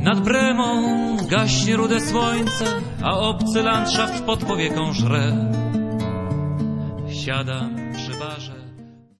Nad Bremą gaśnie rude słońce, a obcy landschaft pod powieką żre. Siadam przy barze.